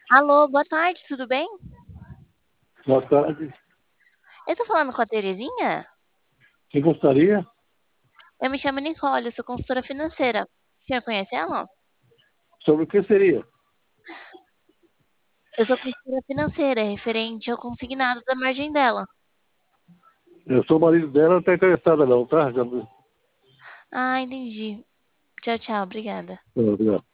Alô, boa tarde, tudo bem? Boa tarde. Eu tô falando com a Terezinha? Quem gostaria? Eu me chamo Nicole, eu sou consultora financeira. O senhor conhece ela? Sobre o que seria? Eu sou consultora financeira, referente ao consignado da margem dela. Eu sou o marido dela, não está interessada não, tá? Já... Ah, entendi. Tchau, tchau, obrigada. Obrigado.